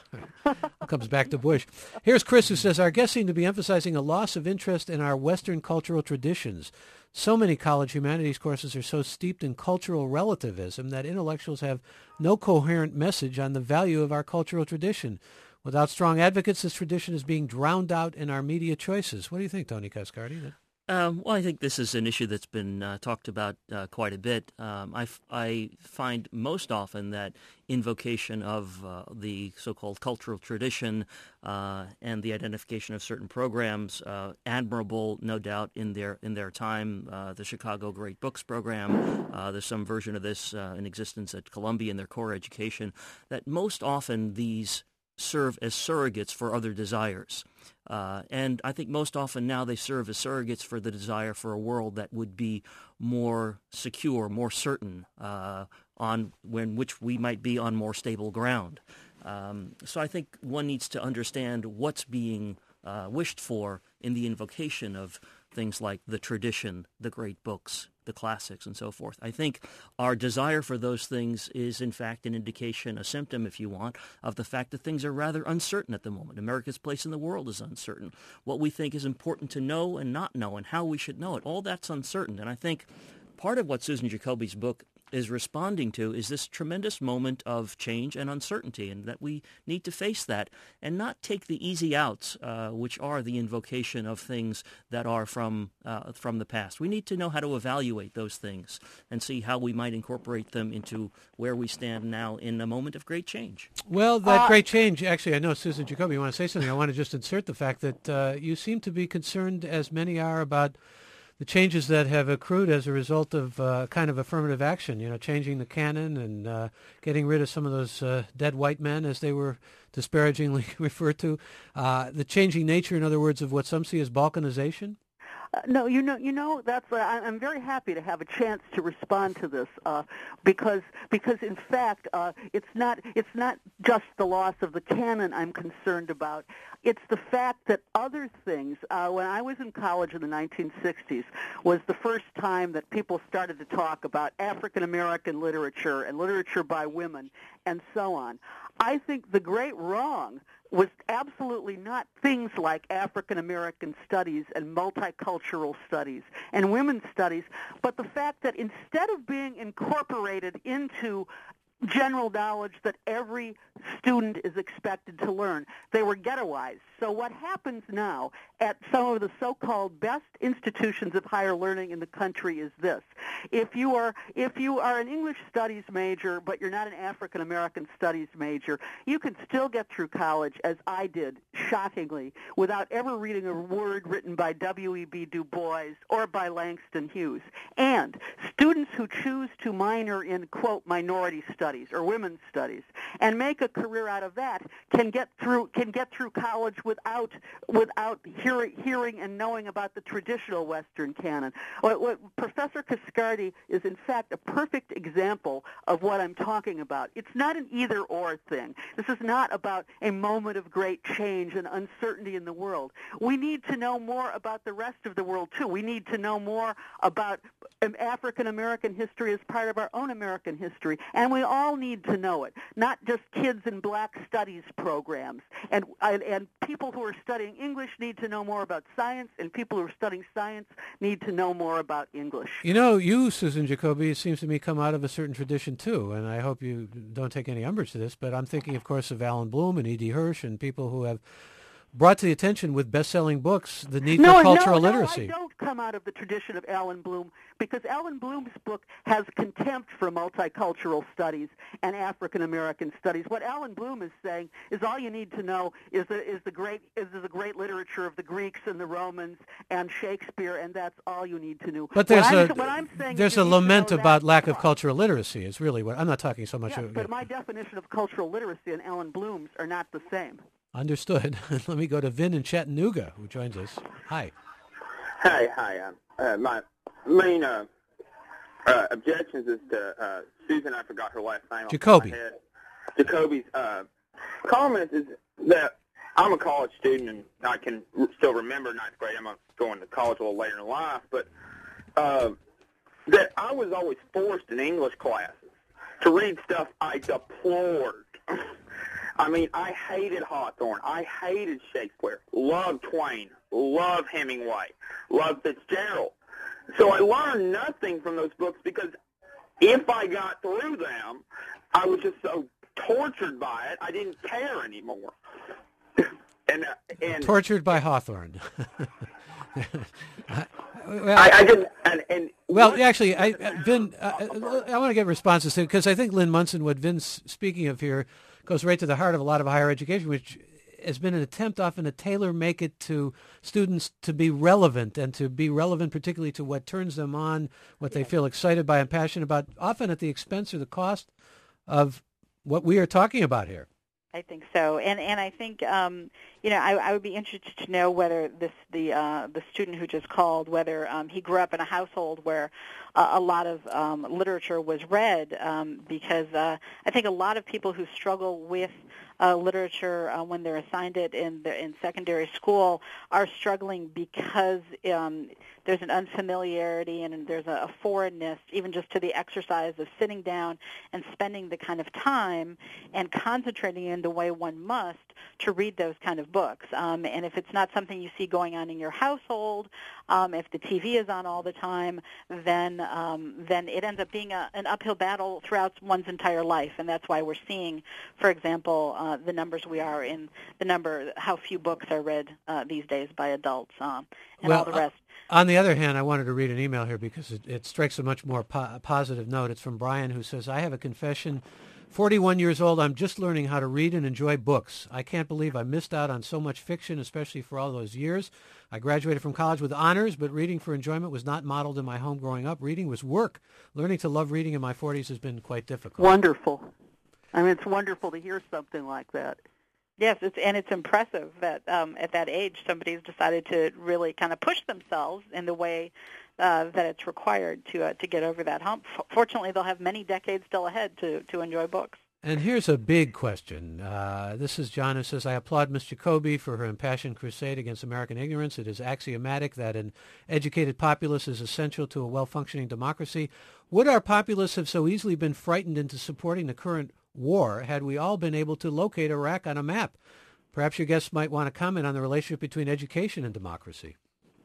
Comes back to Bush. Here's Chris, who says, our guests seem to be emphasizing a loss of interest in our Western cultural traditions. So many college humanities courses are so steeped in cultural relativism that intellectuals have no coherent message on the value of our cultural tradition. Without strong advocates, this tradition is being drowned out in our media choices. What do you think, Tony Cascardi? Um, well, I think this is an issue that's been uh, talked about uh, quite a bit. Um, I, f- I find most often that invocation of uh, the so-called cultural tradition uh, and the identification of certain programs, uh, admirable, no doubt, in their in their time. Uh, the Chicago Great Books program, uh, there's some version of this uh, in existence at Columbia in their core education, that most often these serve as surrogates for other desires. Uh, and I think most often now they serve as surrogates for the desire for a world that would be more secure, more certain, uh, on when which we might be on more stable ground. Um, so I think one needs to understand what's being uh, wished for in the invocation of things like the tradition, the great books, the classics, and so forth. I think our desire for those things is, in fact, an indication, a symptom, if you want, of the fact that things are rather uncertain at the moment. America's place in the world is uncertain. What we think is important to know and not know and how we should know it, all that's uncertain. And I think part of what Susan Jacoby's book is responding to is this tremendous moment of change and uncertainty, and that we need to face that and not take the easy outs, uh, which are the invocation of things that are from uh, from the past. We need to know how to evaluate those things and see how we might incorporate them into where we stand now in a moment of great change. Well, that uh, great change, actually, I know, Susan Jacoby, you want to say something. I want to just insert the fact that uh, you seem to be concerned, as many are, about the changes that have accrued as a result of uh, kind of affirmative action, you know, changing the canon and uh, getting rid of some of those uh, dead white men, as they were disparagingly referred to. Uh, the changing nature, in other words, of what some see as balkanization. Uh, no, you know, you know, that's. Uh, I'm very happy to have a chance to respond to this uh, because, because in fact, uh, it's not, it's not just the loss of the canon I'm concerned about. It's the fact that other things. Uh, when I was in college in the nineteen sixties, was the first time that people started to talk about African American literature and literature by women and so on. I think the great wrong was absolutely not things like African American studies and multicultural studies and women's studies, but the fact that instead of being incorporated into general knowledge that every student is expected to learn, they were ghettoized. So what happens now at some of the so-called best institutions of higher learning in the country is this. If you are if you are an English studies major, but you're not an African American studies major, you can still get through college, as I did, shockingly, without ever reading a word written by W E B Du Bois or by Langston Hughes. And students who choose to minor in, quote, minority studies or women's studies and make a career out of that can get through can get through college without without hearing hearing and knowing about the traditional Western canon. What, what Professor Cascardi is in fact a perfect example of what I'm talking about. It's not an either-or thing. This is not about a moment of great change and uncertainty in the world. We need to know more about the rest of the world too. We need to know more about African American history as part of our own American history, and we all need to know it. Not just kids in black studies programs, and and, and people who are studying English need to know more about science, and people who are studying science need to know more about English. You know, you, Susan Jacoby, it seems to me come out of a certain tradition too, and I hope you don't take any umbrage to this, but I'm thinking, of course, of Alan Bloom and E D Hirsch and people who have brought to the attention with best-selling books the need no, for cultural no, literacy. No, I don't come out of the tradition of Alan Bloom, because Alan Bloom's book has contempt for multicultural studies and African American studies. What Alan Bloom is saying is all you need to know is the, is the great is the great literature of the Greeks and the Romans and Shakespeare, and that's all you need to know. But there's what a I'm, what I'm saying there's a lament about lack of cultural literacy. Is really what I'm not talking so much. Yes, of, but my definition of cultural literacy and Alan Bloom's are not the same. Understood. Let me go to Vin in Chattanooga, who joins us. Hi. Hi, hi. Um, uh, my main uh, uh, objections is to uh, Susan. I forgot her last name. Jacoby. Jacoby's uh, comment is that I'm a college student and I can r- still remember ninth grade. I'm going to college a little later in life, but uh, that I was always forced in English classes to read stuff I deplored. I mean, I hated Hawthorne. I hated Shakespeare. Loved Twain. Loved Hemingway. Loved Fitzgerald. So I learned nothing from those books because if I got through them, I was just so tortured by it, I didn't care anymore. and, uh, and Tortured by Hawthorne. well, I, I didn't. And, and well, what, actually, I, Vin, uh, I want to get responses to because I think Lynn Munson, what Vin's speaking of here, goes right to the heart of a lot of higher education, which has been an attempt often to tailor-make it to students to be relevant and to be relevant particularly to what turns them on, what they feel excited by and passionate about, often at the expense or the cost of what we are talking about here. I think so, and and I think um, you know I, I would be interested to know whether this the uh, the student who just called, whether um, he grew up in a household where uh, a lot of um, literature was read, um, because uh, I think a lot of people who struggle with uh, literature uh, when they're assigned it in the, in secondary school are struggling because um, there's an unfamiliarity and there's a, a foreignness, even just to the exercise of sitting down and spending the kind of time and concentrating in the way one must to read those kind of books. Um, and if it's not something you see going on in your household, um, if the T V is on all the time, then um, then it ends up being a, an uphill battle throughout one's entire life. And that's why we're seeing, for example, uh, the numbers we are in, the number, how few books are read uh, these days by adults um, and well, all the rest. Uh, on the other hand, I wanted to read an email here because it, it strikes a much more po- positive note. It's from Brian, who says, I have a confession. forty-one years old, I'm just learning how to read and enjoy books. I can't believe I missed out on so much fiction, especially for all those years. I graduated from college with honors, but reading for enjoyment was not modeled in my home growing up. Reading was work. Learning to love reading in my forties has been quite difficult. Wonderful. I mean, it's wonderful to hear something like that. Yes, it's, and it's impressive that um, at that age somebody's decided to really kind of push themselves in the way uh, that it's required to uh, to get over that hump. Fortunately, they'll have many decades still ahead to, to enjoy books. And here's a big question. Uh, this is John, who says, I applaud Miz Jacoby for her impassioned crusade against American ignorance. It is axiomatic that an educated populace is essential to a well-functioning democracy. Would our populace have so easily been frightened into supporting the current war had we all been able to locate Iraq on a map? Perhaps your guests might want to comment on the relationship between education and democracy.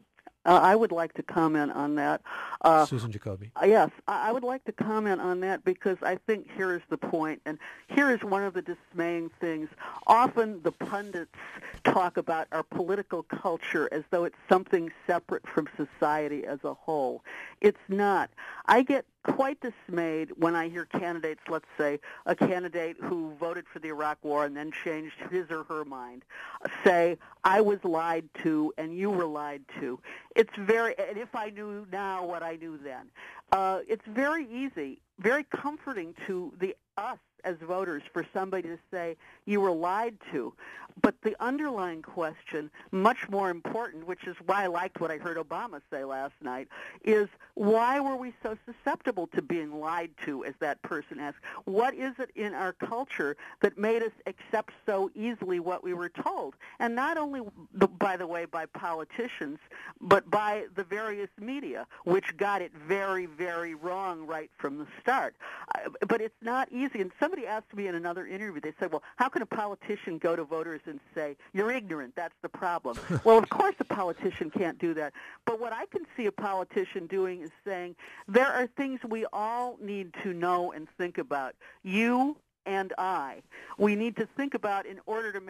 Uh, I would like to comment on that. Uh, Susan Jacoby. Yes, I would like to comment on that because I think here is the point, and here is one of the dismaying things. Often the pundits talk about our political culture as though it's something separate from society as a whole. It's not. I get quite dismayed when I hear candidates, let's say a candidate who voted for the Iraq War and then changed his or her mind, say, I was lied to and you were lied to. It's very, and if I knew now what I knew then. Uh, it's very easy, very comforting to the us as voters for somebody to say you were lied to. But the underlying question, much more important, which is why I liked what I heard Obama say last night, is why were we so susceptible to being lied to, as that person asked? What is it in our culture that made us accept so easily what we were told? And not only, by the way, by politicians, but by the various media, which got it very, very wrong right from the start. But it's not easy. And somebody asked me in another interview, they said, well, how can a politician go to voters and say, you're ignorant, that's the problem? Well, of course a politician can't do that. But what I can see a politician doing is saying, there are things we all need to know and think about. You and I. We need to think about in order to make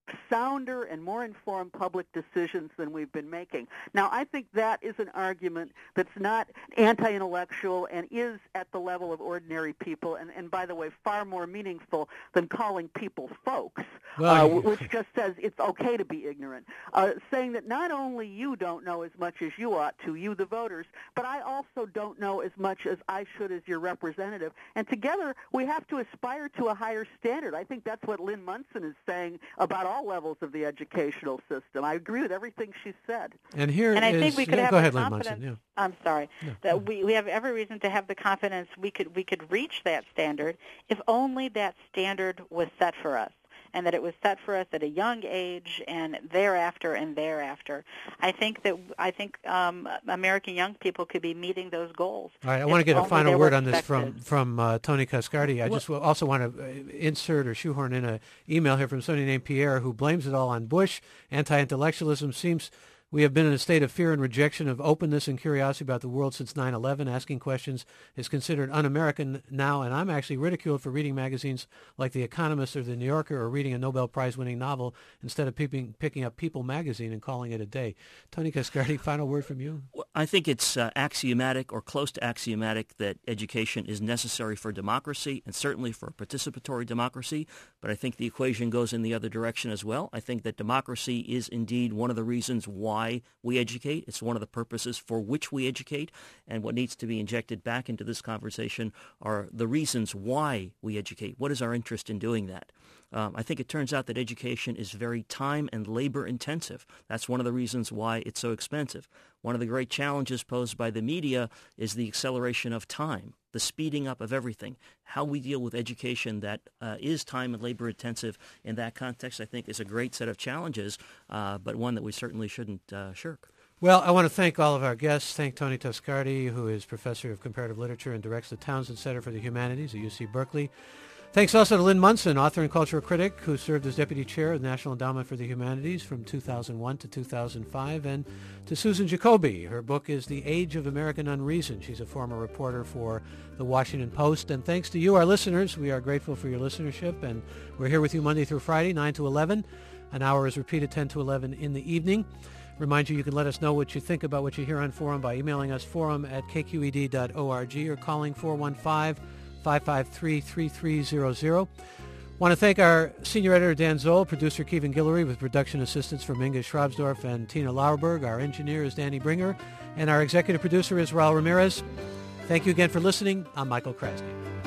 sounder and more informed public decisions than we've been making. Now, I think that is an argument that's not anti-intellectual and is at the level of ordinary people, and, and by the way, far more meaningful than calling people folks, well, uh, which just says it's okay to be ignorant. Uh, saying that not only you don't know as much as you ought to, you the voters, but I also don't know as much as I should as your representative. And together, we have to aspire to a higher standard. I think that's what Lynn Munson is saying about all levels of the educational system. I agree with everything she said. And here and I is, think we could yeah, have go the ahead, Lynn confidence. Munson. Yeah. I'm sorry. Yeah. That we we have every reason to have the confidence we could we could reach that standard if only that standard was set for us, and that it was set for us at a young age and thereafter and thereafter. I think that I think um, American young people could be meeting those goals. All right, I want to get a only final they word were on this expected. from from uh, Tony Cascardi. I Well- just will also want to uh, insert or shoehorn in an email here from somebody named Pierre who blames it all on Bush. Anti-intellectualism seems we have been in a state of fear and rejection of openness and curiosity about the world since nine eleven. Asking questions is considered un-American now, and I'm actually ridiculed for reading magazines like The Economist or The New Yorker or reading a Nobel Prize-winning novel instead of peeping, picking up People magazine and calling it a day. Tony Cascardi, final word from you? Well, I think it's uh, axiomatic or close to axiomatic that education is necessary for democracy and certainly for a participatory democracy, but I think the equation goes in the other direction as well. I think that democracy is indeed one of the reasons why we educate. It's one of the purposes for which we educate, and what needs to be injected back into this conversation are the reasons why we educate. What is our interest in doing that? Um, I think it turns out that education is very time and labor intensive. That's one of the reasons why it's so expensive. One of the great challenges posed by the media is the acceleration of time, the speeding up of everything. How we deal with education that uh, is time and labor intensive in that context, I think, is a great set of challenges, uh, but one that we certainly shouldn't uh, shirk. Well, I want to thank all of our guests. Thank Tony Cascardi, who is professor of comparative literature and directs the Townsend Center for the Humanities at U C Berkeley. Thanks also to Lynn Munson, author and cultural critic, who served as deputy chair of the National Endowment for the Humanities from two thousand one to two thousand five, and to Susan Jacoby. Her book is The Age of American Unreason. She's a former reporter for the Washington Post. And thanks to you, our listeners. We are grateful for your listenership, and we're here with you Monday through Friday, nine to eleven. An hour is repeated ten to eleven in the evening. Remind you, you can let us know what you think about what you hear on Forum by emailing us forum at k q e d dot org or calling four one five, five five three, three three zero zero. Want to thank our senior editor, Dan Zoll, producer Kevin Guillory, with production assistance from Inga Schrabsdorf and Tina Lauerberg. Our engineer is Danny Bringer, and our executive producer is Raul Ramirez. Thank you again for listening. I'm Michael Krasny.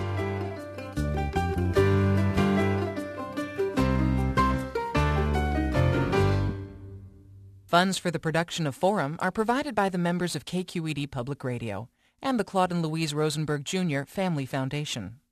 Funds for the production of Forum are provided by the members of K Q E D Public Radio and the Claude and Louise Rosenberg Junior Family Foundation.